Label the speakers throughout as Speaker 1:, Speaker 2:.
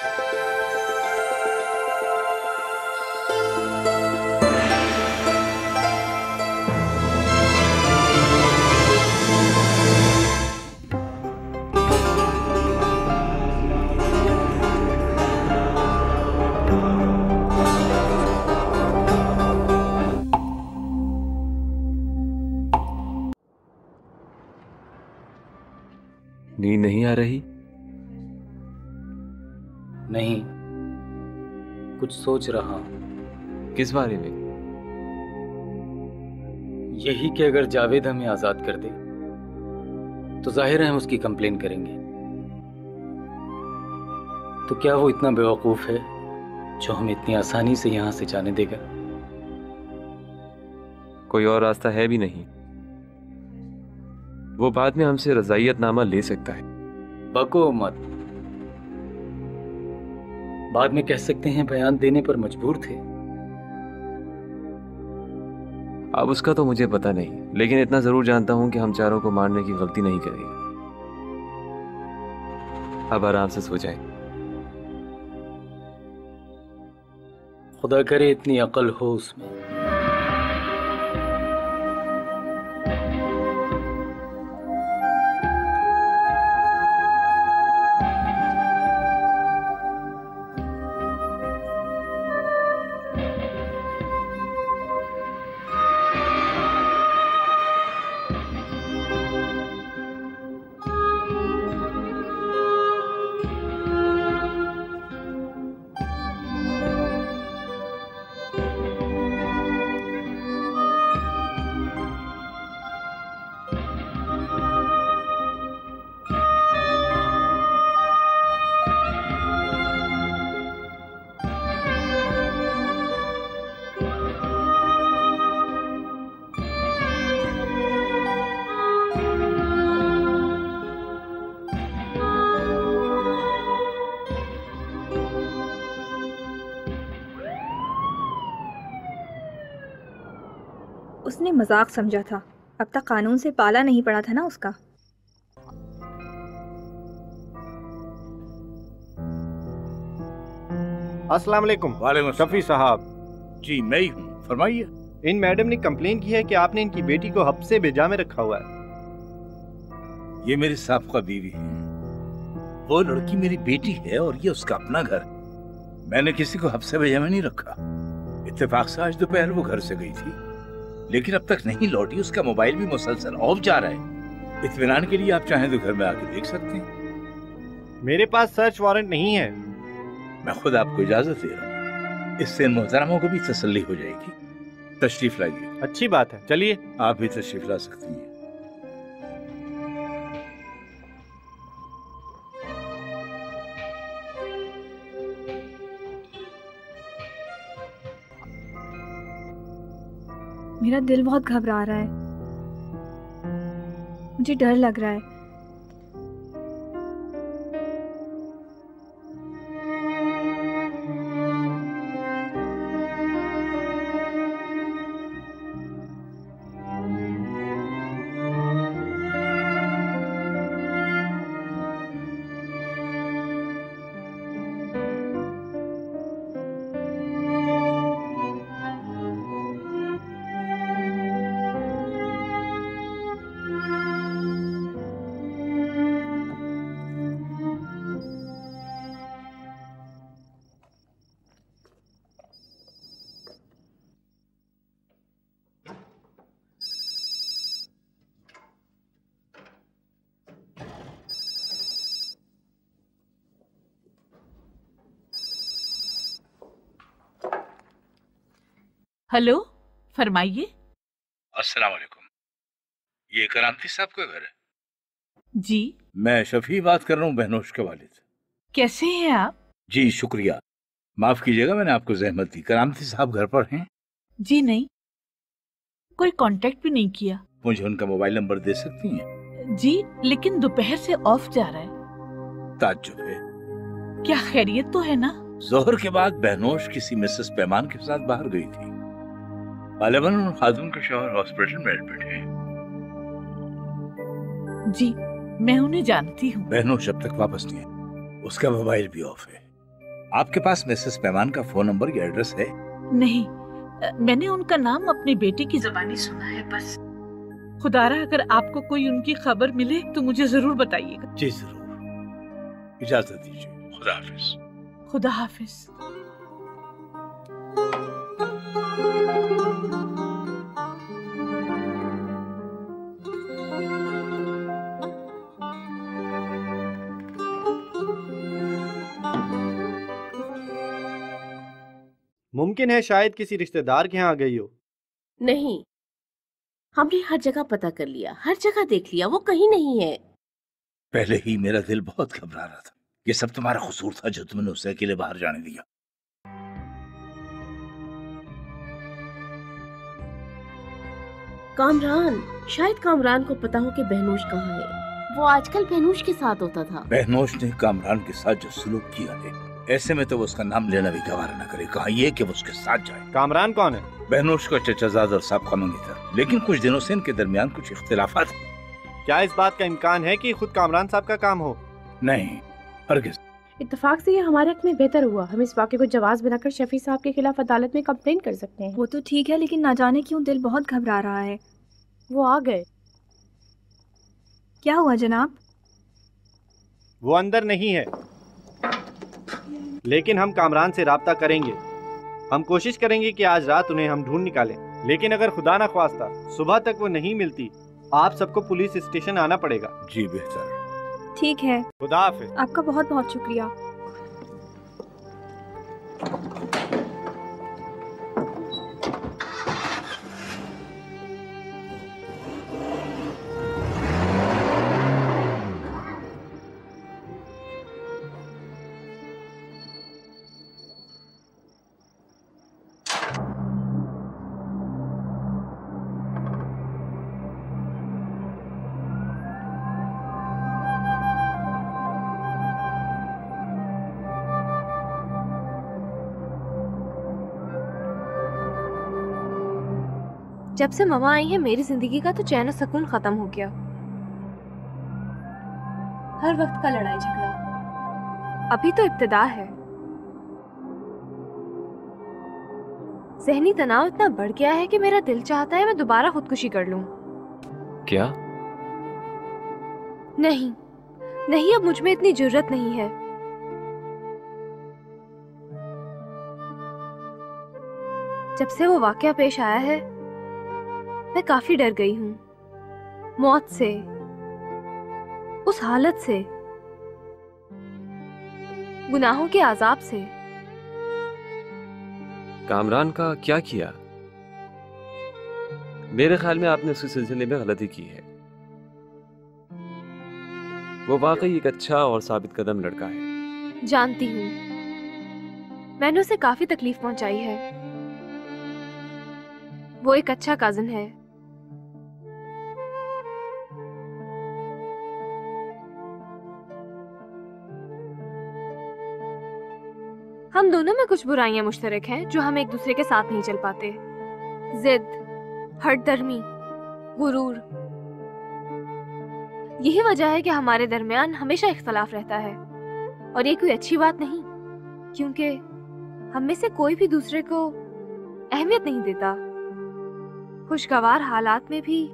Speaker 1: नींद नहीं आ रही?
Speaker 2: नहीं, कुछ सोच रहा हूं।
Speaker 1: किस बारे में?
Speaker 2: यही कि अगर जावेद हमें आजाद कर दे तो जाहिर है हम उसकी कंप्लेन करेंगे। तो क्या वो इतना बेवकूफ है जो हमें इतनी आसानी से यहां से जाने देगा?
Speaker 1: कोई और रास्ता है भी नहीं। वो बाद में हमसे रजाइयतनामा ले सकता है।
Speaker 2: बको मत। बाद में कह सकते हैं बयान देने पर मजबूर थे।
Speaker 1: अब उसका तो मुझे पता नहीं, लेकिन इतना जरूर जानता हूं कि हम चारों को मारने की गलती नहीं करेंगे। अब आराम से सो जाएं।
Speaker 2: खुदा करे इतनी अकल हो उसमें।
Speaker 3: उसने मजाक समझा था। अब तक कानून से पाला नहीं पड़ा था ना उसका।
Speaker 4: अस्सलाम वालेकुम।
Speaker 5: वालेकुम
Speaker 4: शफी साहब।
Speaker 5: जी मैं ही हूँ, फरमाइए।
Speaker 4: इन मैडम ने कंप्लेन की है कि आपने इनकी बेटी को हफ्से बेजा में रखा हुआ है।
Speaker 5: ये मेरी साबका बीवी है। वो लड़की मेरी बेटी है और ये उसका अपना घर। मैंने किसी को हफ्से भेजा में नहीं रखा। इत्तेफाक से आज दोपहर वो घर से गई थी, लेकिन अब तक नहीं लौटी। उसका मोबाइल भी मुसलसल ऑफ जा रहा है। इत्मीनान के लिए आप चाहें तो घर में आके देख सकते हैं।
Speaker 4: मेरे पास सर्च वारंट नहीं है।
Speaker 5: मैं खुद आपको इजाजत दे रहा हूँ। इससे मोहतरमों को भी तसल्ली हो जाएगी। तशरीफ लाइए।
Speaker 4: अच्छी बात है, चलिए।
Speaker 5: आप भी तशरीफ ला सकती हैं।
Speaker 3: मेरा दिल बहुत घबरा रहा है। मुझे डर लग रहा है।
Speaker 6: हेलो, फरमाइए।
Speaker 5: अस्सलाम वालेकुम। ये करामती साहब का घर है?
Speaker 6: जी।
Speaker 5: मैं शफी बात कर रहा हूँ, बहनोश के वालिद।
Speaker 6: कैसे हैं आप?
Speaker 5: जी शुक्रिया। माफ कीजिएगा मैंने आपको जहमत दी। करामती साहब घर पर हैं?
Speaker 6: जी नहीं, कोई कांटेक्ट भी नहीं किया।
Speaker 5: मुझे उनका मोबाइल नंबर दे सकती हैं?
Speaker 6: जी, लेकिन दोपहर से ऑफ जा रहा है।
Speaker 5: ताज्जुब है।
Speaker 6: क्या खैरियत तो है ना?
Speaker 5: जोहर के बाद बहनोश किसी मिसेस पैमान के साथ बाहर गई थी। गालिबन उन खातून का शौहर हॉस्पिटल में एडमिट है।
Speaker 6: जी, मैं उन्हें जानती हूँ।
Speaker 5: बहनोश अब तक वापस नहीं है। उसका मोबाइल भी ऑफ है। आपके पास मिसेस पैमान का फोन नंबर या एड्रेस है?
Speaker 6: नहीं, मैंने उनका नाम अपनी बेटी की जुबानी सुना है बस। खुदारा अगर आपको कोई उनकी खबर मिले तो मुझे जरूर बताइएगा।
Speaker 5: जी जरूर, इजाजत दीजिए। खुदा हाफिज।
Speaker 6: खुदा हाफिज।
Speaker 4: मुमकिन है शायद किसी रिश्तेदार के यहाँ आ गई हो।
Speaker 7: नहीं, हमने हर जगह पता कर लिया, हर जगह देख लिया, वो कहीं नहीं है।
Speaker 5: पहले ही मेरा दिल बहुत घबरा रहा था। ये सब तुम्हारा कसूर था जो तुमने उसे अकेले बाहर जाने दिया।
Speaker 7: कामरान, शायद कामरान को पता हो कि बहनोश कहाँ है। वो आजकल बहनोश के साथ होता था।
Speaker 5: बहनोश ने कामरान के साथ जो सुलूक किया है, ऐसे में तो वो उसका नाम लेना भी गवारा न करे। कहा ये कि वो उसके साथ जाए।
Speaker 4: कामरान कौन है?
Speaker 5: बहनोश का चचाजाद और साबका मंगी था, लेकिन कुछ दिनों से इनके दरमियान कुछ इख्तिलाफात हैं।
Speaker 4: क्या इस बात का इम्कान है कि खुद कामरान साहब का काम हो?
Speaker 5: नहीं, हरगिज़।
Speaker 8: इत्तेफाक से ये हमारे हक में बेहतर हुआ। हम इस वाक़े को जवाब बनाकर शफी साहब के खिलाफ अदालत में कंप्लेन कर सकते हैं।
Speaker 3: वो तो ठीक है, लेकिन ना जाने क्यों दिल बहुत घबरा रहा है।
Speaker 8: वो आ गए।
Speaker 3: क्या हुआ जनाब?
Speaker 4: वो अंदर नहीं है, लेकिन हम कामरान से राब्ता करेंगे। हम कोशिश करेंगे कि आज रात उन्हें हम ढूंढ निकालें, लेकिन अगर खुदा ना ख्वास्ता सुबह तक वो नहीं मिलती, आप सबको पुलिस स्टेशन आना पड़ेगा।
Speaker 5: जी बेहतर।
Speaker 3: ठीक है,
Speaker 4: खुदा हाफिज।
Speaker 3: आपका बहुत बहुत शुक्रिया।
Speaker 9: जब से ममा आई है मेरी जिंदगी का तो चैन और सुकून खत्म हो गया। हर वक्त का लड़ाई झगड़ा। अभी तो इब्तिदा है। ज़हनी तनाव इतना बढ़ गया है कि मेरा दिल चाहता है मैं दोबारा खुदकुशी कर लूं।
Speaker 1: क्या?
Speaker 9: नहीं नहीं, अब मुझ में इतनी जुर्रत नहीं है। जब से वो वाकया पेश आया है मैं काफी डर गई हूँ। मौत से, उस हालत से, गुनाहों के आजाब से।
Speaker 1: कामरान का क्या किया? मेरे ख्याल में आपने उसी सिलसिले में गलती की है। वो वाकई एक अच्छा और साबित कदम लड़का है।
Speaker 9: जानती हूँ, मैंने उसे काफी तकलीफ पहुंचाई है। वो एक अच्छा कजिन है। हम दोनों में कुछ बुराइयां मुश्तरक हैं जो हम एक दूसरे के साथ नहीं चल पाते। जिद, हठधर्मी, गुरूर। यही वजह है कि हमारे दरमियान हमेशा इख्तलाफ रहता है, और ये कोई अच्छी बात नहीं, क्योंकि हम में से कोई भी दूसरे को अहमियत नहीं देता। खुशगवार हालात में भी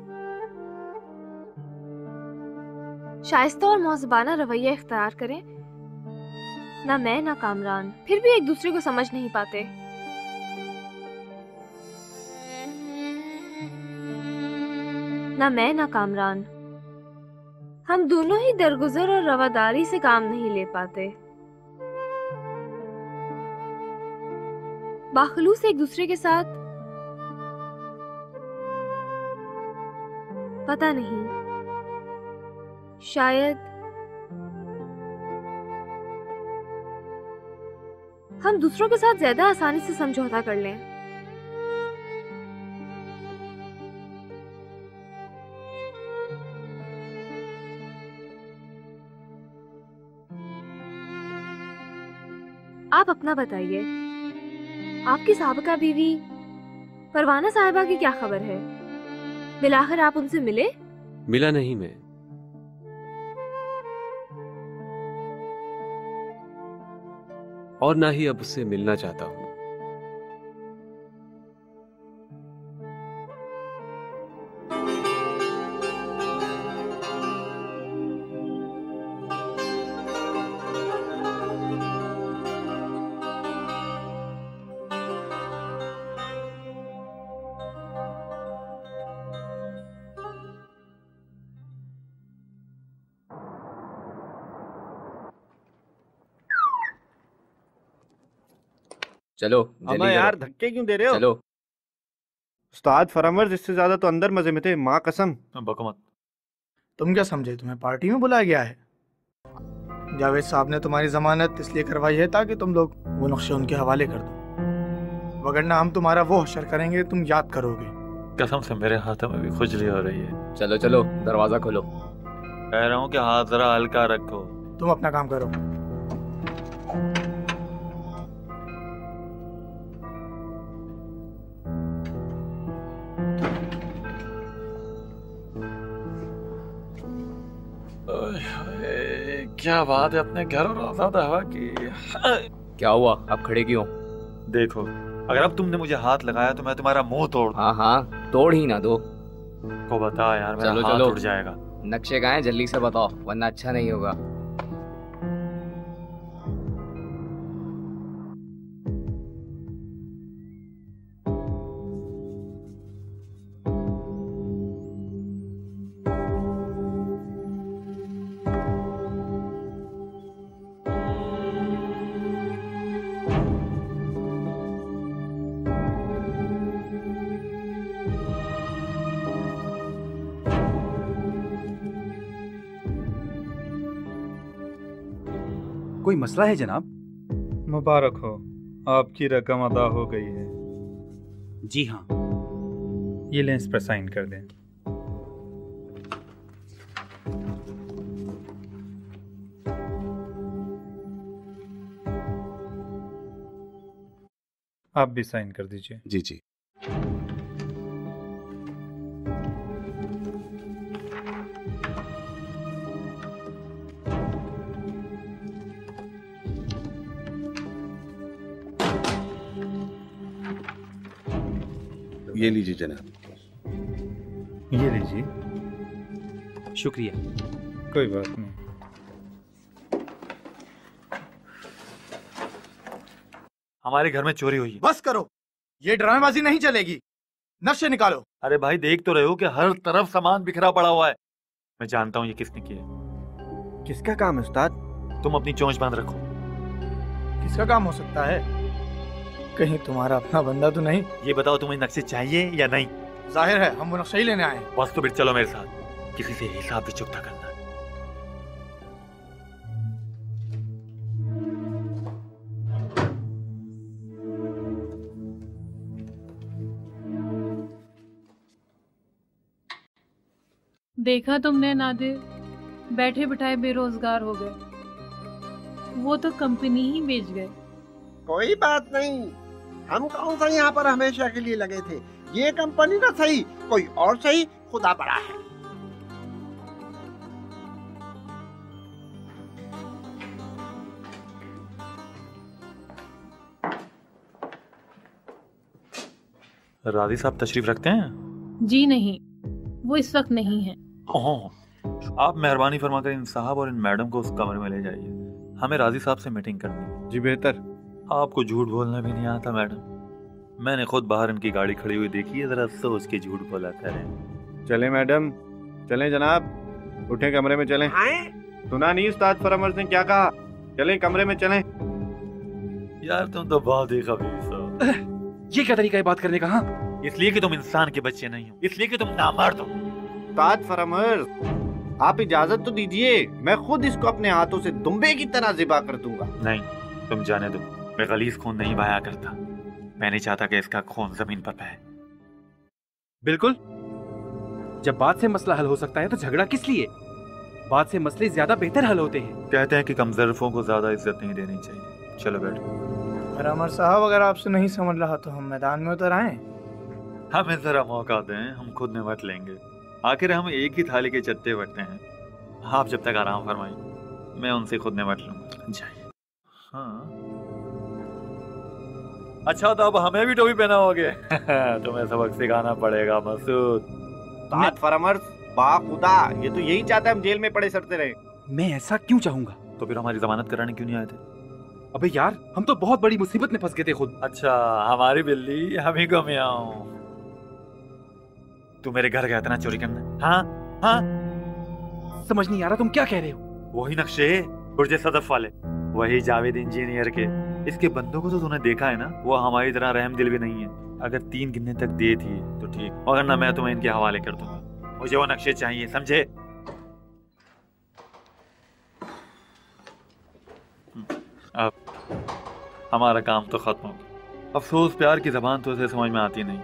Speaker 9: शाइस्ता और मौज़बाना रवैया इख्तियार करें। ना मैं ना कामरान फिर भी एक दूसरे को समझ नहीं पाते। ना मैं ना कामरान, हम दोनों ही दरगुजर और रवादारी से काम नहीं ले पाते। बाखलूस एक दूसरे के साथ पता नहीं, शायद हम दूसरों के साथ ज्यादा आसानी से समझौता कर लें। आप अपना बताइए, आपकी साबिका बीवी परवाना साहिबा की क्या खबर है? बिलाखिर आप उनसे मिले?
Speaker 1: मिला नहीं मैं। और ना ही अब उससे मिलना चाहता हूँ।
Speaker 10: चलो
Speaker 4: अमा
Speaker 10: जल्दी
Speaker 4: यार,
Speaker 10: करो।
Speaker 4: धक्के क्यों दे रहे हो?
Speaker 10: चलो।
Speaker 4: उस्ताद फरामर्ज इससे ज्यादा तो अंदर मजे में थे, माँ कसम।
Speaker 11: बको मत। तुम क्या समझे तुम्हें पार्टी में बुलाया गया है? जावेद साहब ने तुम्हारी जमानत इसलिए करवाई है ताकि तुम लोग वो नक्शे उनके हवाले कर दो, वगरना हम तुम्हारा वो हशर करेंगे तुम याद करोगे।
Speaker 12: कसम से मेरे हाथों में भी खुजली हो रही है।
Speaker 10: चलो चलो दरवाजा खोलो।
Speaker 12: कह रहा हूँ कि हाथ जरा हल्का रखो।
Speaker 11: तुम अपना काम करो।
Speaker 12: क्या बात है अपने घर और आजाद हवा की।
Speaker 10: क्या हुआ, आप खड़े क्यों?
Speaker 12: देखो, अगर अब तुमने मुझे हाथ लगाया तो मैं तुम्हारा मुंह तोड़।
Speaker 10: हाँ हाँ, तोड़ ही ना दो।
Speaker 12: को बता यार, मेरा
Speaker 10: चलो
Speaker 12: हाथ
Speaker 10: चलो
Speaker 12: उठ जाएगा।
Speaker 10: नक्शे कहाँ हैं, जल्दी से बताओ वरना अच्छा नहीं होगा।
Speaker 13: कोई मसला है जनाब?
Speaker 14: मुबारक हो, आपकी रकम अदा हो गई है।
Speaker 13: जी हाँ।
Speaker 14: ये लें, इस पर साइन कर दें। आप भी साइन कर दीजिए।
Speaker 13: जी जी। ये लीजिए जनाब।
Speaker 14: ये लीजिए।
Speaker 13: शुक्रिया।
Speaker 14: कोई बात नहीं।
Speaker 12: हमारे घर में चोरी हुई है।
Speaker 11: बस करो, ये ड्रामेबाजी नहीं चलेगी। नक्शे निकालो।
Speaker 12: अरे भाई, देख तो रहे हो कि हर तरफ सामान बिखरा पड़ा हुआ है। मैं जानता हूँ ये किसने किया है।
Speaker 4: किसका काम है उस्ताद?
Speaker 12: तुम अपनी चोंच बांध रखो।
Speaker 11: किसका काम हो सकता है? कहीं तुम्हारा अपना बंदा तो नहीं?
Speaker 12: ये बताओ, तुम्हें नक्शे चाहिए या नहीं?
Speaker 11: जाहिर है हम वो नक्शा ही लेने आए हैं।
Speaker 12: बस तो फिर चलो मेरे साथ, किसी से हिसाब भी चुकता करना।
Speaker 6: देखा तुमने नादिर, बैठे बिठाए बेरोजगार हो गए। वो तो कंपनी ही बेच गए।
Speaker 15: कोई बात नहीं, हम कौन सा यहाँ पर हमेशा के लिए लगे थे। ये कंपनी ना सही, कोई और सही, खुदा बड़ा है।
Speaker 12: राजी साहब तशरीफ रखते हैं?
Speaker 6: जी नहीं, वो इस वक्त नहीं है।
Speaker 12: ओह, आप मेहरबानी फरमाकर इन साहब और इन मैडम को उस कमरे में ले जाइए। हमें राजी साहब से मीटिंग करनी है।
Speaker 4: जी बेहतर।
Speaker 12: आपको झूठ बोलना भी नहीं आता मैडम। मैंने खुद बाहर इनकी गाड़ी खड़ी हुई देखी है, जरा सोच के झूठ बोला करें।
Speaker 4: चले मैडम, चलें जनाब, उठे कमरे में चलें। सुना नहीं उस्ताद फरामर्ज ने क्या कहा? चलें कमरे में चलें।
Speaker 12: यार तुम तो बहुत ही खबीस हो।
Speaker 13: ये क्या तरीका है बात करने का? हाँ,
Speaker 12: इसलिए कि तुम इंसान के बच्चे नहीं हो, इसलिए कि तुम नामर्द हो।
Speaker 4: उस्ताद फरामर्ज, आप इजाजत तो दीजिए, मैं खुद इसको अपने हाथों से दुम्बे की तरह ज़िबा कर दूंगा।
Speaker 12: नहीं, तुम जाने दो। मैं गलीज खून नहीं बहाया करता। मैं नहीं चाहता कि इसका खून जमीन पर बहे।
Speaker 13: बिल्कुल। जब बात से मसला हल हो सकता है तो झगड़ा किस लिए? बात से मसले ज्यादा बेहतर हल होते हैं।
Speaker 12: कहते हैं कि कमजोरों को ज्यादा इज्जत नहीं देनी चाहिए। चलो बैठो।
Speaker 11: अमर साहब, अगर आपसे नहीं समझ रहा तो हम मैदान में उतर आए।
Speaker 12: हमें जरा मौका दें, हम खुद निपट लेंगे। आखिर हम एक ही थाली के चट्टे बटते हैं। आप जब तक आराम फरमाइए, मैं उनसे खुद निपट लूंगा। जाइए। हाँ अच्छा तो अब हमें भी टोपी पहनाओगे? तुम्हें सबक सिखाना पड़ेगा मसूद।
Speaker 4: बात फरमर्स, बाखुदा ये तो यही चाहता है हम जेल में पड़े सड़ते रहे।
Speaker 13: मैं ऐसा क्यों चाहूंगा?
Speaker 12: तो फिर हमारी जमानत कराने क्यों नहीं आए थे?
Speaker 13: अबे यार, हम तो बहुत बड़ी मुसीबत में फंस गए थे खुद।
Speaker 12: अच्छा, हमारी बिल्ली हम ही को मियाऊं। तू मेरे घर गया था ना चोरी करने? हाँ हाँ,
Speaker 13: समझ नहीं आ रहा तुम क्या कह रहे हो।
Speaker 12: वही नक्शे बुर्ज सदफ वाले, वही जावेद इंजीनियर के। इसके बंदों को तो तूने देखा है ना, वो हमारी तरह रहम दिल भी नहीं है। अगर 3 गिनने तक दे थी तो ठीक, और ना मैं तुम्हें इनके हवाले कर दूंगा। मुझे वो नक्शे चाहिए, समझे? अब हमारा काम तो खत्म हो गया। अफसोस प्यार की जबान तो उसे समझ में आती नहीं।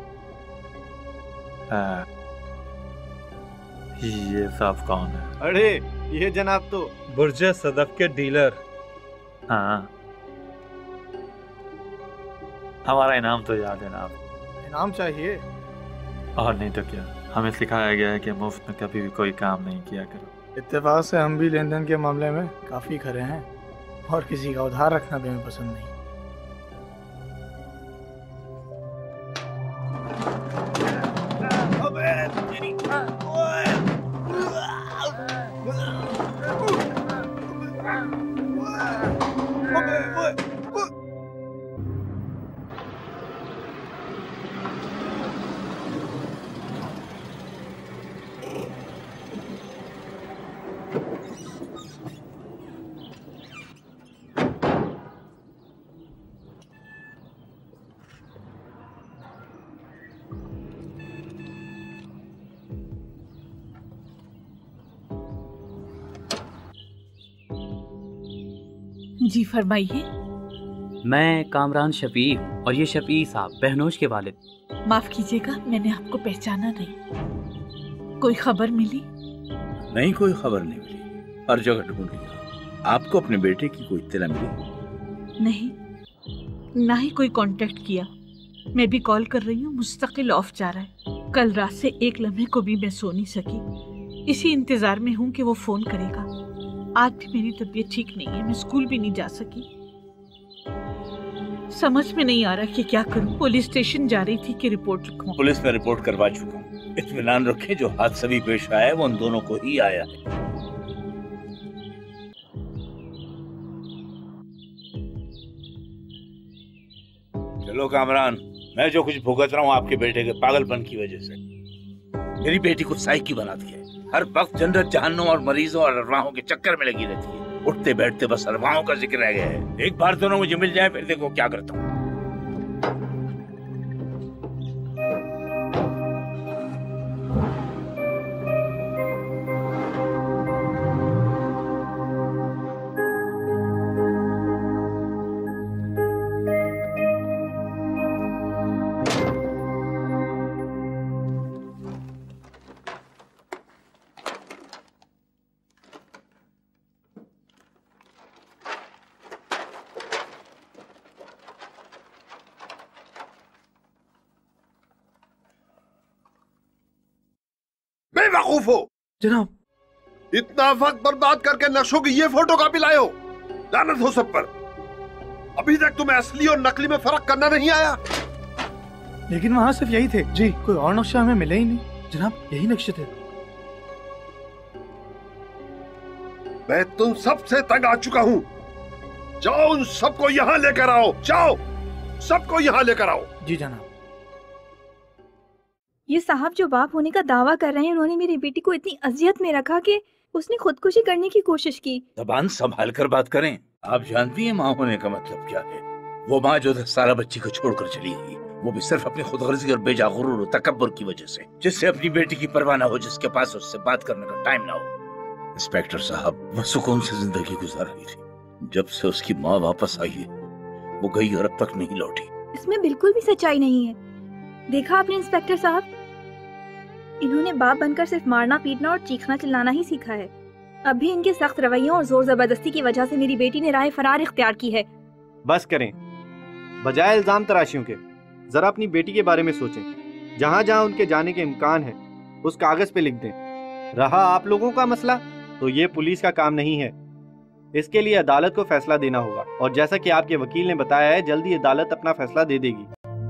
Speaker 12: ये साफ कौन है?
Speaker 4: अरे ये जनाब तो
Speaker 14: बुर्ज सदफ के डीलर।
Speaker 12: हाँ, हमारा इनाम तो याद है ना आप?
Speaker 11: इनाम चाहिए?
Speaker 12: और नहीं तो क्या, हमें सिखाया गया है कि मुफ्त में कभी भी कोई काम नहीं किया करो।
Speaker 11: इत्तेफाक से हम भी लेन देन के मामले में काफी खरे हैं, और किसी का उधार रखना भी हमें पसंद नहीं।
Speaker 6: जी फरमाइए।
Speaker 16: मैं कामरान शफी हूँ और ये शफी साहब बहनोज के वालिद।
Speaker 6: माफ कीजिएगा, मैंने आपको पहचाना नहीं। कोई खबर मिली?
Speaker 5: नहीं, कोई खबर नहीं मिली। हर जगह ढूंढ लिया। आपको अपने बेटे की कोई इत्तला मिली?
Speaker 6: नहीं, ना ही कोई कांटेक्ट किया। मैं भी कॉल कर रही हूँ, मुस्तकिल ऑफ जा रहा है। कल रात से एक लम्हे को भी मैं सो नहीं सकी। इसी इंतजार में हूँ कि वो फोन करेगा। आज भी मेरी तबीयत ठीक नहीं है, मैं स्कूल भी नहीं जा सकी। समझ में नहीं आ रहा कि क्या करूं। पुलिस स्टेशन जा रही थी कि रिपोर्ट लिखूं।
Speaker 5: पुलिस में रिपोर्ट करवा चुका हूँ। इत्मीनान रखें, जो हादसा भी पेश आया है वो उन दोनों को ही आया है। चलो कामरान, मैं जो कुछ भुगत रहा हूँ आपके बेटे के पागलपन की वजह से। मेरी बेटी को साइकी बना दिया है। हर वक्त जन्नत जहन्नुम और मरीजों और अरवाहों के चक्कर में लगी रहती है। उठते बैठते बस अरवाहों का जिक्र रह गया है। एक बार दोनों मुझे मिल जाए, फिर देखो क्या करता हूँ।
Speaker 15: बेवकूफ हो
Speaker 13: जनाब।
Speaker 15: इतना वक्त बर्बाद करके नक्शों की ये फोटो कॉपी लाए हो। लानत हो सब पर। अभी तक तुम्हें असली और नकली में फर्क करना नहीं आया।
Speaker 11: लेकिन वहाँ सिर्फ यही थे जी, कोई और नक्शा हमें मिले ही नहीं।
Speaker 13: जनाब, यही नक्शे थे।
Speaker 15: मैं तुम सबसे तंग आ चुका हूँ। जाओ उन सबको यहाँ लेकर आओ। जाओ, सबको यहाँ लेकर आओ।
Speaker 11: जी जनाब।
Speaker 3: ये साहब जो बाप होने का दावा कर रहे हैं, उन्होंने मेरी बेटी को इतनी अजियत में रखा कि उसने खुदकुशी करने की कोशिश की।
Speaker 5: जबान संभाल कर बात करें। आप जानती हैं माँ होने का मतलब क्या है? वो माँ जो 10 साल बच्ची को छोड़कर चली गई, वो भी सिर्फ अपनी खुदगर्जी और बेजा गुरूर और तकब्बुर की वजह से, जिससे अपनी बेटी की परवाह ना हो, जिसके पास उससे बात करने का टाइम ना हो। इंस्पेक्टर साहब, वो सुकून से जिंदगी गुजार रही थी। जब से उसकी माँ वापस आई है, वो गई और अब तक नहीं लौटी।
Speaker 3: इसमें बिल्कुल भी सच्चाई नहीं है। देखा आपने इंस्पेक्टर साहब, इन्होंने बाप बनकर सिर्फ मारना पीटना और चीखना चिल्लाना ही सीखा है। अभी इनके सख्त रवैयों और जोर जबरदस्ती की वजह से मेरी बेटी ने राह फरार इख्तियार की है।
Speaker 4: बस करें, बजाय इल्जाम तराशियों के जरा अपनी बेटी के बारे में सोचें। जहाँ जहाँ उनके जाने के इम्कान है उस कागज पे लिख दें। रहा आप लोगों का मसला, तो ये पुलिस का काम नहीं है। इसके लिए अदालत को फैसला देना होगा और जैसा कि आपके वकील ने बताया है, जल्दी अदालत अपना फैसला दे देगी।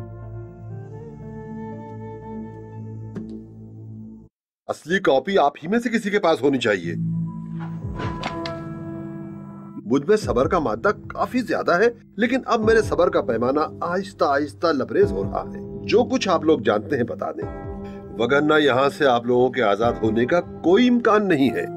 Speaker 15: असली कॉपी आप ही में से किसी के पास होनी चाहिए। मुझ में सबर का मादा काफी ज्यादा है, लेकिन अब मेरे सबर का पैमाना आहिस्ता आहिस्ता लबरेज हो रहा है। जो कुछ आप लोग जानते हैं बता दें, वगरना यहाँ से आप लोगों के आजाद होने का कोई इम्कान नहीं है।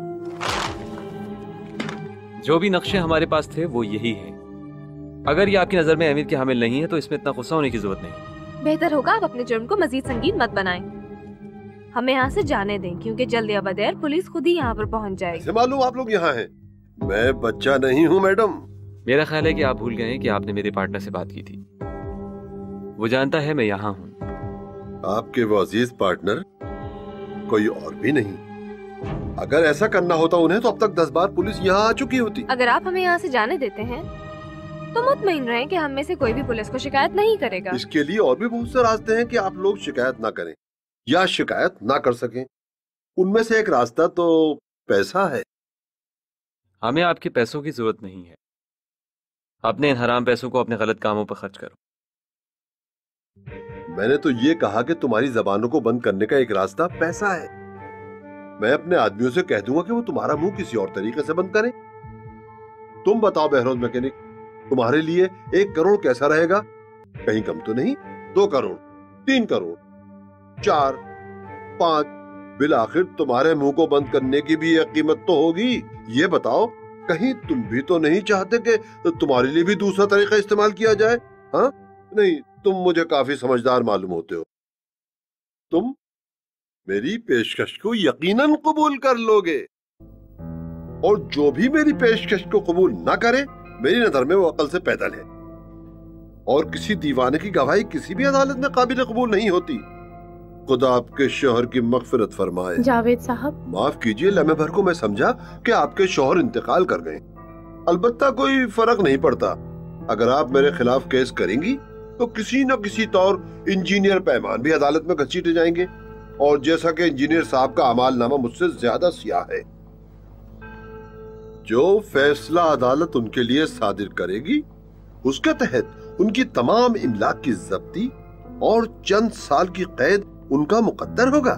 Speaker 1: जो भी नक्शे हमारे पास थे वो यही है। अगर ये आपकी नजर में अहमियत के हामिल नहीं है तो इसमें इतना गुस्सा होने की जरूरत नहीं।
Speaker 9: बेहतर होगा आप अपने जुर्म को मजीद संगीन मत बनाएं। हमें यहाँ से जाने दें, क्योंकि जल्द या बदेर पुलिस खुद ही यहाँ पर पहुँच जाएगी।
Speaker 15: ऐसे मालूम आप लोग यहाँ हैं? मैं बच्चा नहीं हूँ मैडम।
Speaker 1: मेरा ख्याल है कि आप भूल गए हैं कि आपने मेरे पार्टनर से बात की थी। वो जानता है मैं यहाँ हूँ।
Speaker 15: आपके वो अजीज पार्टनर कोई और भी नहीं। अगर ऐसा करना होता उन्हें तो अब तक 10 बार पुलिस यहाँ आ चुकी होती।
Speaker 9: अगर आप हमें यहाँ से जाने देते हैं तो मुतमईन रहें कि हम में से कोई भी पुलिस को शिकायत नहीं करेगा।
Speaker 15: इसके लिए और भी बहुत से रास्ते हैं कि आप लोग शिकायत ना करें या शिकायत ना कर सकें। उनमें से एक रास्ता तो पैसा है।
Speaker 1: हमें आपके पैसों की जरूरत नहीं है। अपने इन हराम पैसों को अपने गलत कामों पर खर्च करो।
Speaker 15: मैंने तो ये कहा कि तुम्हारी जबानों को बंद करने का एक रास्ता पैसा है। मैं अपने आदमियों से कह दूंगा कि वो तुम्हारा मुंह किसी और तरीके से बंद करें। तुम बताओ बहरोज मैकेनिक, तुम्हारे लिए 1 करोड़ कैसा रहेगा? कहीं कम तो नहीं? 2 करोड़, 3 करोड़, 4, 5, बिल आखिर तुम्हारे मुंह को बंद करने की भी एक कीमत तो होगी। ये बताओ, कहीं तुम भी तो नहीं चाहते कि तुम्हारे लिए भी दूसरा तरीका इस्तेमाल किया जाए? हाँ नहीं, तुम मुझे काफी समझदार मालूम होते हो। तुम मेरी पेशकश को यकीनन कबूल कर लोगे, और जो भी मेरी पेशकश को कबूल ना करे, मेरी नजर में वो अकल से पैदल है, और किसी दीवाने की गवाही किसी भी अदालत में काबिल कबूल नहीं होती। खुदा आपके शौहर की मगफिरत फरमाए।
Speaker 8: जावेद साहब,
Speaker 15: माफ कीजिए, लम्हे भर को मैं समझा कि आपके शौहर इंतकाल कर गए। अलबत्ता कोई फर्क नहीं पड़ता। अगर आप मेरे खिलाफ केस करेंगी तो किसी न किसी तौर इंजीनियर पैमान भी अदालत में घसीटे जाएंगे, और जैसा कि इंजीनियर साहब का अमालनामा मुझसे ज्यादा सियाह है, जो फैसला अदालत उनके लिए सादिर करेगी उसके तहत उनकी तमाम इमलाक की जब्ती और चंद साल की कैद उनका मुकद्दर होगा।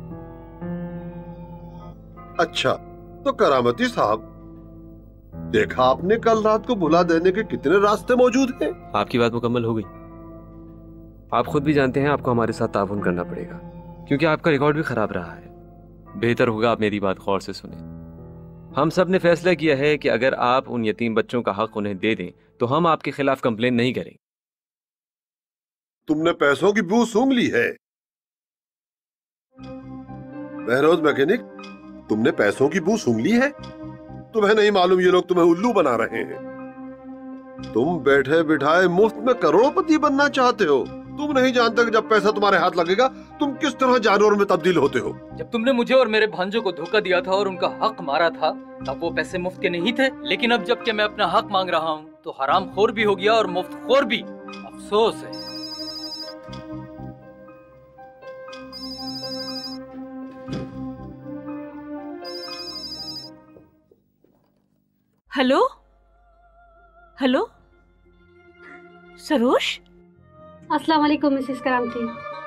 Speaker 15: अच्छा तो करामती साहब, देखा आपने कल रात को भुला देने के कितने रास्ते मौजूद हैं।
Speaker 1: आपकी बात मुकम्मल हो गई। आप खुद भी जानते हैं आपको हमारे साथ ताउन करना पड़ेगा, क्योंकि आपका रिकॉर्ड भी खराब रहा है। बेहतर होगा आप मेरी बात गौर से सुने। हम सब ने फैसला किया है कि अगर आप उन यतीम बच्चों का हक उन्हें दे दें तो हम आपके खिलाफ कंप्लेन नहीं करेंगे।
Speaker 15: तुमने पैसों की बू सूंघ ली है बहरोज मैकेनिक, तुमने पैसों की बू सूंघ ली है। तुम्हें नहीं मालूम ये लोग तुम्हें उल्लू बना रहे हैं। तुम बैठे बिठाए मुफ्त में करोड़पति बनना चाहते हो। तुम नहीं जानते कि जब पैसा तुम्हारे हाथ लगेगा तुम किस तरह जानवर में तब्दील होते हो।
Speaker 2: जब तुमने मुझे और मेरे भांजों को धोखा दिया था और उनका हक मारा था, तब वो पैसे मुफ्त के नहीं थे। लेकिन अब जबकि मैं अपना हक मांग रहा हूँ तो हराम खोर भी हो गया और मुफ्त खोर भी। अफसोस है।
Speaker 6: Hello hello, Sarosh.
Speaker 17: अस्सलाम वालेकुम मिसेस करामती।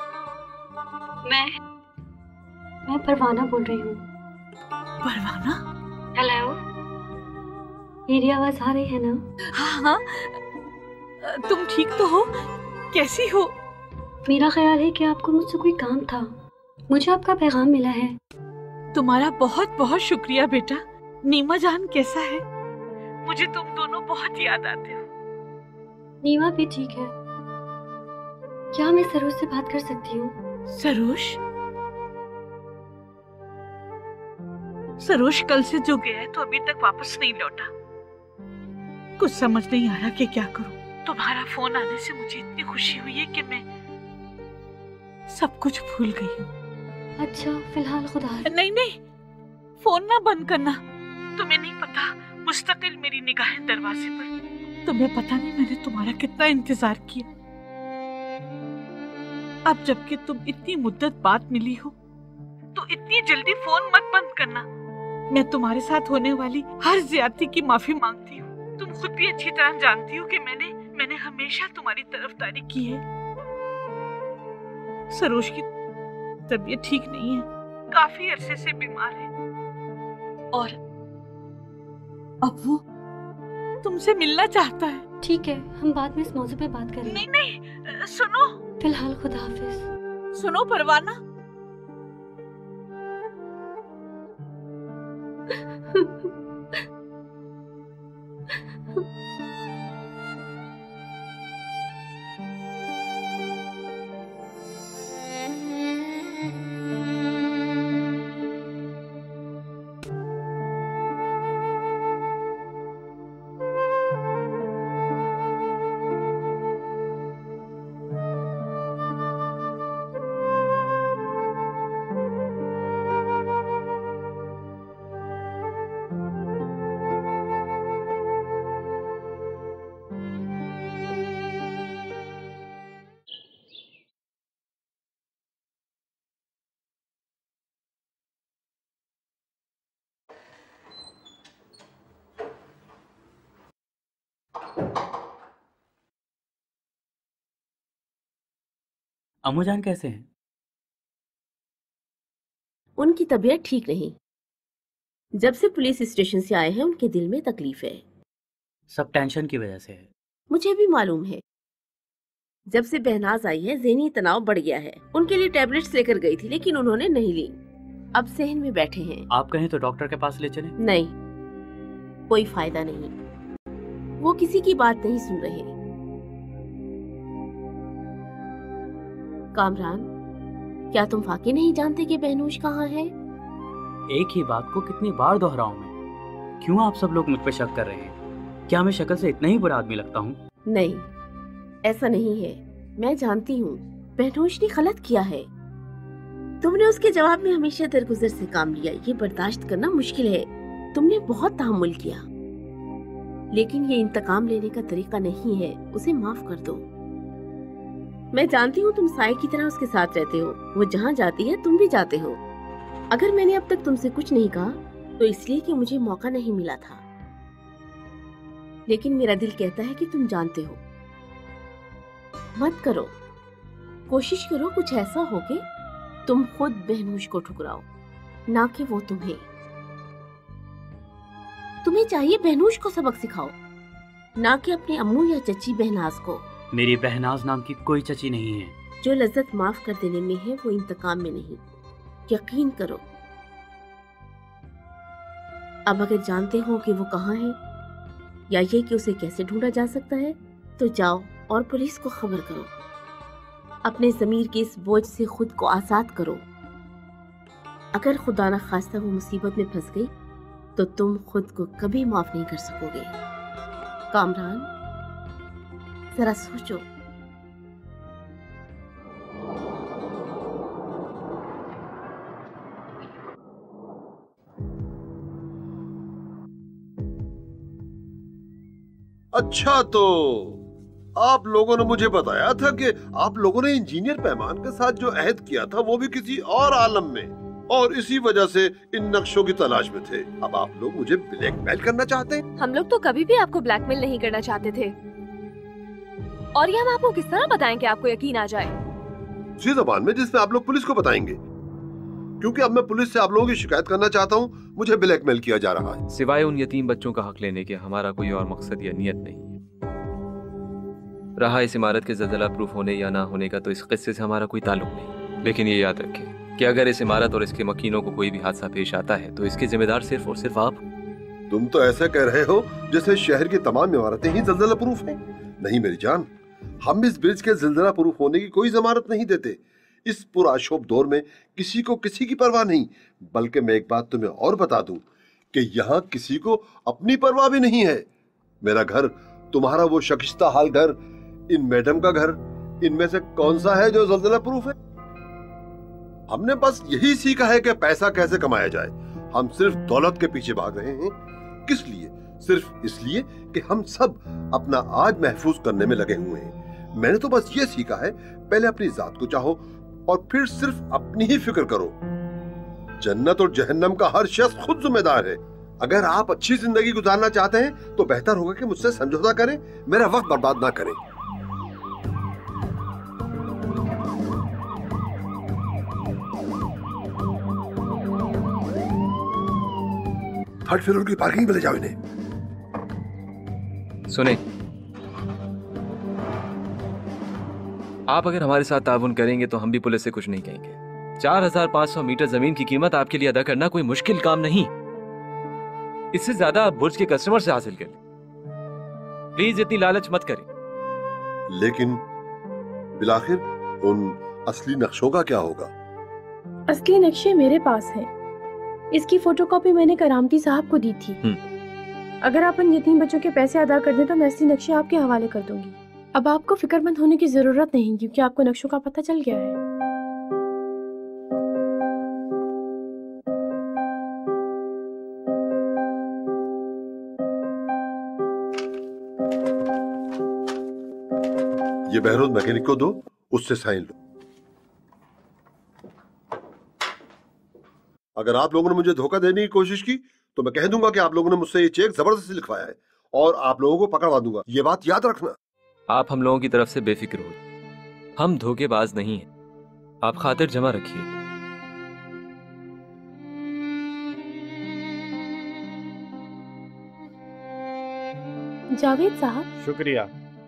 Speaker 17: मैं परवाना बोल रही हूँ।
Speaker 6: परवाना?
Speaker 17: हेलो, मेरी आवाज आ रही है ना?
Speaker 6: हाँ हाँ, तुम ठीक तो हो? कैसी हो?
Speaker 17: मेरा ख्याल है कि आपको मुझसे कोई काम था। मुझे आपका पैगाम मिला है।
Speaker 6: तुम्हारा बहुत बहुत शुक्रिया बेटा। नीमा जान कैसा है? मुझे तुम दोनों बहुत याद आते हो।
Speaker 17: नीमा भी ठीक है। क्या मैं सरोज से बात कर सकती हूँ?
Speaker 6: सरोज? सरोज कल से जो गया है तो अभी तक वापस नहीं लौटा। कुछ समझ नहीं आ रहा कि क्या करूं। तुम्हारा फोन आने से मुझे इतनी खुशी हुई है कि मैं सब कुछ भूल गई हूँ।
Speaker 17: अच्छा, फिलहाल खुदा।
Speaker 6: नहीं नहीं, फोन ना बंद करना। तुम्हें नहीं पता, मुस्तकिल मेरी निगाहें दरवाजे पर। तुम्हें पता नहीं मैंने तुम्हारा कितना इंतजार किया। अब जबकि तुम इतनी मुद्दत बाद मिली हो तो इतनी जल्दी फोन मत बंद करना। मैं तुम्हारे साथ होने वाली हर ज्यादती की माफी मांगती हूँ। तुम खुद भी अच्छी तरह जानती हो कि मैंने हमेशा तुम्हारी तरफदारी की है। सरोज की तबीयत ठीक नहीं है, काफी अरसे से बीमार है और अब वो तुमसे मिलना चाहता है।
Speaker 17: ठीक है, हम बाद में इस मौजू पे बात करेंगे।
Speaker 6: नहीं नहीं, सुनो,
Speaker 17: फिलहाल खुदा हाफिज।
Speaker 6: सुनो परवाना,
Speaker 16: अम्मूजान कैसे हैं?
Speaker 7: उनकी तबीयत ठीक नहीं। जब से पुलिस स्टेशन से आए हैं उनके दिल में तकलीफ है।
Speaker 16: सब टेंशन की वजह से है।
Speaker 7: मुझे भी मालूम है। जब से बहनाज आई है ज़हनी तनाव बढ़ गया है। उनके लिए टैबलेट्स लेकर गई थी लेकिन उन्होंने नहीं ली। अब सहन में बैठे हैं।
Speaker 16: आप कहें तो डॉक्टर के पास ले चलें?
Speaker 7: नहीं, कोई फायदा नहीं। वो किसी की बात नहीं सुन रहे। कामरान, क्या तुम वाकई नहीं जानते कि बहनूश कहाँ है?
Speaker 16: एक ही बात को कितनी बार दोहराऊं मैं? क्यों आप सब लोग मुझ पे शक कर रहे हैं? क्या मैं शक्ल से इतना ही बुरा आदमी लगता हूँ?
Speaker 7: नहीं, ऐसा नहीं है। मैं जानती हूँ बहनूश ने गलत किया है। तुमने उसके जवाब में हमेशा दरगुजर से काम लिया। ये बर्दाश्त करना मुश्किल है। तुमने बहुत तहम्मुल किया, लेकिन ये इंतकाम लेने का तरीका नहीं है। उसे माफ कर दो। मैं जानती हूँ तुम साए की तरह उसके साथ रहते हो। वो जहाँ जाती है तुम भी जाते हो। अगर मैंने अब तक तुमसे कुछ नहीं कहा तो इसलिए कि मुझे मौका नहीं मिला था, लेकिन मेरा दिल कहता है कि तुम जानते हो। मत करो, कोशिश करो कुछ ऐसा हो कि तुम खुद बहनूश को ठुकराओ, ना कि वो तुम्हें। तुम्हें चाहिए बहनूश को सबक सिखाओ, ना कि अपने अम्मू या चची बहनाज को।
Speaker 16: मेरी बहनाज नाम की कोई चची नहीं है।
Speaker 7: जो लज्जत माफ कर देने में है वो इंतकाम में नहीं। यकीन करो। अब अगर जानते हो कि वो कहाँ है या ये कि उसे कैसे ढूंढा जा सकता है तो जाओ और पुलिस को खबर करो। अपने ज़मीर के इस बोझ से खुद को आजाद करो। अगर खुदा न खास्ता वो मुसीबत में फंस गई तो तुम खुद को कभी माफ नहीं कर सकोगे। कामरान, जरा सोचो।
Speaker 15: अच्छा, तो आप लोगों ने मुझे बताया था कि आप लोगों ने इंजीनियर पैमान के साथ जो अहद किया था वो भी किसी और आलम में, और इसी वजह से इन नक्शों की तलाश में थे। अब आप लोग मुझे ब्लैकमेल करना चाहते हैं?
Speaker 9: हम लोग तो कभी भी आपको ब्लैकमेल नहीं करना चाहते थे, और ये हम आपको किस तरह बताएं कि आपको यकीन आ जाए?
Speaker 15: उसी जबान में जिसमें आप लोग पुलिस को बताएंगे, क्योंकि अब मैं पुलिस से आप लोगों की शिकायत करना चाहता हूँ। मुझे ब्लैकमेल किया जा रहा है।
Speaker 1: सिवाय उन यतीम बच्चों का हक लेने के हमारा कोई और मकसद या नियत नहीं है। रहा इस इमारत के ज़लज़ला प्रूफ होने या ना होने का, तो इस किस्से से हमारा कोई ताल्लुक नहीं। लेकिन ये याद रखें कि अगर इस इमारत और इसके मकीनों को कोई भी हादसा पेश आता है तो इसके जिम्मेदार सिर्फ और सिर्फ आप।
Speaker 15: तुम तो ऐसा कह रहे हो जैसे शहर की तमाम इमारतें ही ज़लज़ला प्रूफ हैं। नहीं मेरी जान, हम इस ब्रिज के ज़लज़ला प्रूफ होने की कोई जमानत नहीं देते। इस पुराशोभ दौर में किसी को किसी की परवाह नहीं। बल्कि मैं एक बात तुम्हें और बता दूं कि यहाँ किसी को अपनी परवाह भी नहीं है। मेरा घर, तुम्हारा वो शकिस्ता हाल घर, इन मैडम का घर, इनमें से कौन सा है जो ज़लज़ला प्रूफ है? हमने बस यही सीखा है कि पैसा कैसे कमाया जाए। हम सिर्फ दौलत के पीछे भाग रहे हैं। किस लिए? सिर्फ इसलिए कि हम सब अपना आज महफूज करने में लगे हुए हैं। मैंने तो बस ये सीखा है, पहले अपनी जात को चाहो और फिर सिर्फ अपनी ही फिक्र करो। जन्नत और जहन्नम का हर शख्स खुद जिम्मेदार है। अगर आप अच्छी जिंदगी गुजारना चाहते हैं तो बेहतर होगा कि मुझसे समझौता करें, मेरा वक्त बर्बाद ना करें। थर्ड फ्लोर की पार्किंग में ले जाओ इन्हें।
Speaker 1: सुने, आप अगर हमारे साथ ताउन करेंगे तो हम भी पुलिस से कुछ नहीं कहेंगे। 4500 मीटर जमीन की कीमत आपके लिए अदा करना कोई मुश्किल काम नहीं। इससे ज्यादा आप बुर्ज के कस्टमर से हासिल करें। प्लीज इतनी लालच मत करें।
Speaker 15: लेकिन बिलाखिर उन असली नक्शों का क्या होगा?
Speaker 8: असली नक्शे मेरे पास हैं। इसकी फोटोकॉपी मैंने करामती साहब को दी थी। अगर आप उन यतीम बच्चों के पैसे अदा कर दें तो मैं असली नक्शे आपके हवाले कर दूंगी। अब आपको फिक्रमंद होने की जरूरत नहीं, क्योंकि आपको नक्शों का पता चल गया है।
Speaker 15: ये बहरोज मैकेनिक को दो, उससे साइन लो। अगर आप लोगों ने मुझे धोखा देने की कोशिश की तो मैं कह दूंगा कि आप लोगों ने मुझसे ये चेक जबरदस्ती लिखवाया है और आप लोगों को पकड़वा दूंगा। ये बात याद रखना।
Speaker 1: आप हम लोगों की तरफ से बेफिक्र हो, हम धोखेबाज नहीं हैं। आप खातिर जमा रखिए।
Speaker 8: जावेद साहब।
Speaker 4: शुक्रिया।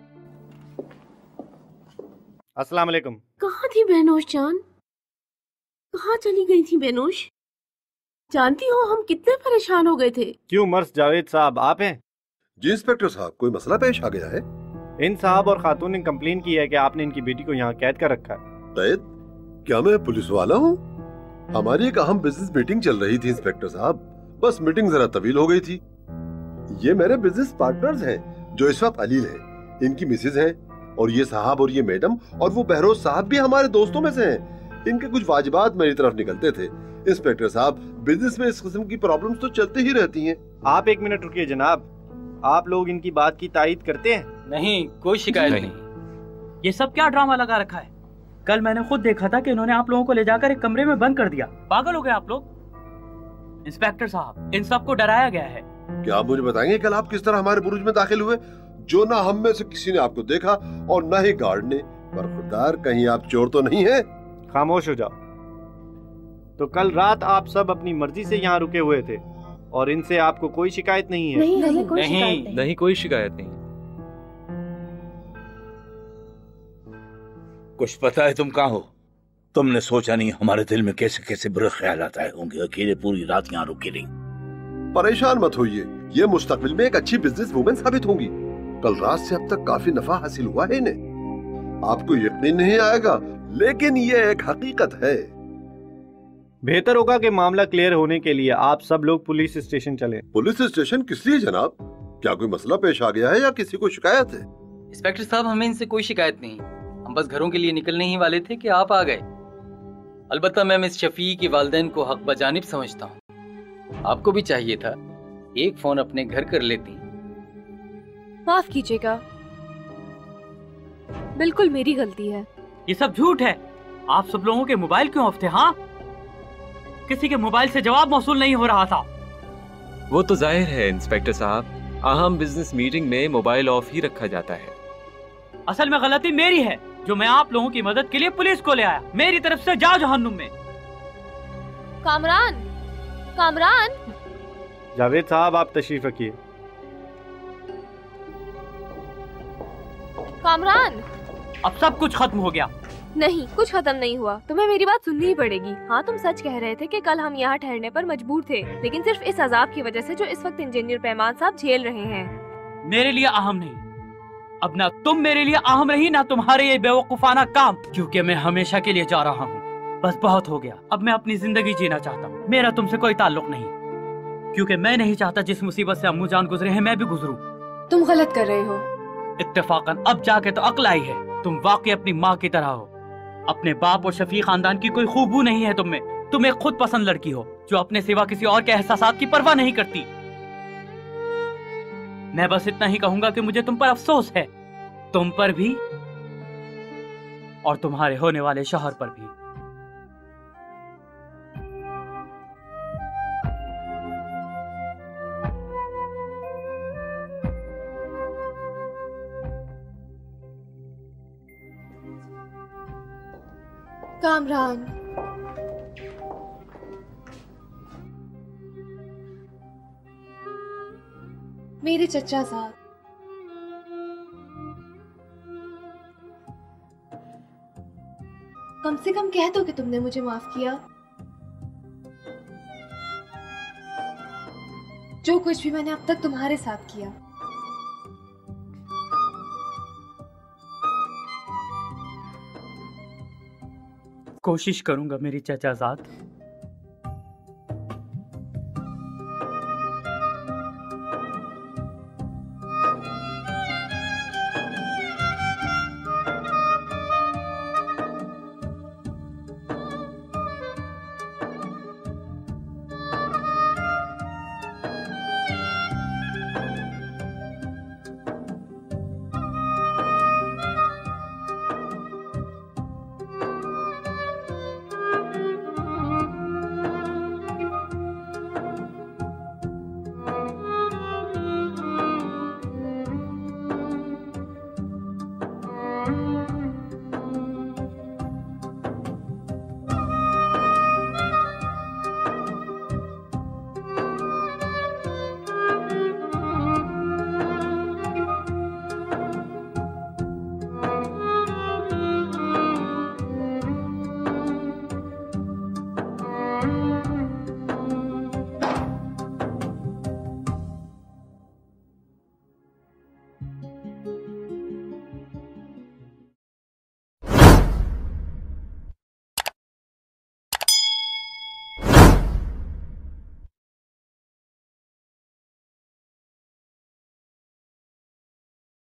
Speaker 4: अस्सलाम वालेकुम।
Speaker 7: कहाँ थी बेनोश जान? कहाँ चली गई थी बेनोश? जानती हो हम कितने परेशान हो गए थे।
Speaker 4: क्यों मर्स जावेद साहब, आप हैं?
Speaker 15: जी इंस्पेक्टर साहब, कोई मसला पेश आ गया है?
Speaker 4: इन साहब और खातून ने कंप्लेन की है कि आपने इनकी बेटी को यहाँ कैद कर रखा है।
Speaker 15: कैद? क्या मैं पुलिस वाला हूँ? हमारी एक अहम बिजनेस मीटिंग चल रही थी इंस्पेक्टर साहब, बस मीटिंग जरा तवील हो गई थी। ये मेरे बिजनेस पार्टनर्स हैं जो इस वक्त अलील हैं, इनकी मिसेज हैं, और ये साहब और ये मैडम और वो बहरोज साहब भी हमारे दोस्तों में से हैं। इनके कुछ वाजिबात मेरी तरफ निकलते थे। इंस्पेक्टर साहब, बिजनेस में इस किस्म की प्रॉब्लम्स तो चलती ही रहती हैं।
Speaker 4: आप एक मिनट रुकिए जनाब, आप लोग इनकी बात की तायीद करते हैं?
Speaker 2: नहीं, कोई शिकायत नहीं।
Speaker 16: ये सब क्या ड्रामा लगा रखा है? कल मैंने खुद देखा था कि इन्होंने आप लोगों को ले जाकर एक कमरे में बंद कर दिया। पागल हो गए आप लोग। इंस्पेक्टर साहब, इन सबको डराया गया है।
Speaker 15: क्या आप मुझे बताएंगे कल आप किस तरह हमारे बुरुज में दाखिल हुए, जो ना हम में से किसी ने आपको देखा और ना ही गार्ड ने? बरखुरदार, कहीं आप चोर तो नहीं है?
Speaker 4: खामोश हो जाओ। तो कल रात आप सब अपनी मर्जी से यहाँ रुके हुए थे और इनसे आपको कोई शिकायत नहीं है?
Speaker 8: नहीं, हमें कोई शिकायत नहीं।
Speaker 1: नहीं, कोई शिकायत नहीं।
Speaker 5: कुछ पता है तुम कहाँ हो? तुमने सोचा नहीं हमारे दिल में कैसे कैसे बुरे ख्यालात आए होंगे। अकेले पूरी रात यहाँ रुके रही।
Speaker 15: परेशान मत होइए, ये मुस्तकबिल में एक अच्छी बिजनेस वुमेन साबित होंगी। कल रात से अब तक काफी नफा हासिल हुआ है इन्हें। आपको यकीन नहीं आएगा, लेकिन ये एक हकीकत है।
Speaker 4: बेहतर होगा कि मामला क्लियर होने के लिए आप सब लोग पुलिस स्टेशन चलें।
Speaker 15: पुलिस स्टेशन किस लिए जनाब? क्या कोई मसला पेश आ गया है या किसी को शिकायत है?
Speaker 2: इंस्पेक्टर साहब, हमें इनसे कोई शिकायत नहीं। हम बस घरों के लिए निकलने ही वाले थे कि आप आ गए। अलबत्ता मैं मिस शफी के वालिदैन को हक बजानिब समझता हूँ। आपको भी चाहिए था एक फोन अपने घर कर लेती।
Speaker 9: माफ कीजिएगा, बिल्कुल मेरी गलती है।
Speaker 16: ये सब झूठ है। आप सब लोगों के मोबाइल क्यों ऑफ थे? हाँ, किसी के मोबाइल से जवाब मौसूल नहीं हो रहा था।
Speaker 1: वो तो जाहिर है इंस्पेक्टर साहब, अहम बिजनेस मीटिंग में मोबाइल ऑफ ही रखा जाता है।
Speaker 16: असल में गलती मेरी है जो मैं आप लोगों की मदद के लिए पुलिस को ले आया। मेरी तरफ से जाओ जहन्नुम में।
Speaker 9: कामरान, कामरान।
Speaker 4: जावेद साहब, आप तशरीफ रखिए।
Speaker 9: कामरान,
Speaker 16: अब सब कुछ खत्म हो गया।
Speaker 9: नहीं, कुछ खत्म नहीं हुआ। तुम्हें मेरी बात सुननी ही पड़ेगी। हाँ, तुम सच कह रहे थे कि कल हम यहाँ ठहरने पर मजबूर थे, लेकिन सिर्फ इस अजाब की वजह से जो इस वक्त इंजीनियर पैमान साहब झेल रहे हैं।
Speaker 16: मेरे लिए अहम नहीं। अब ना तुम मेरे लिए अहम रही, ना तुम्हारे ये बेवकूफाना काम, क्योंकि मैं हमेशा के लिए जा रहा हूँ। बस बहुत हो गया। अब मैं अपनी जिंदगी जीना चाहता हूँ। मेरा तुमसे कोई ताल्लुक नहीं, क्योंकि मैं नहीं चाहता जिस मुसीबत से अम्मू जान गुजरे हैं मैं भी गुजरूं।
Speaker 9: तुम गलत कर रहे हो।
Speaker 16: इत्तेफाकन अब जाके तो अक्ल आई है। तुम वाकई अपनी माँ की तरह हो। अपने बाप और शफी खानदान की कोई खूबू नहीं है तुम में। तुम एक खुद पसंद लड़की हो जो अपने सिवा किसी और के एहसासात की परवाह नहीं करती। मैं बस इतना ही कहूंगा कि मुझे तुम पर अफसोस है, तुम पर भी और तुम्हारे होने वाले शौहर पर भी।
Speaker 8: कामरान, मेरे चचा साहब, कम से कम कह दो कि तुमने मुझे माफ किया। जो कुछ भी मैंने अब तक तुम्हारे साथ किया।
Speaker 16: कोशिश करूंगा मेरी चचाजाद।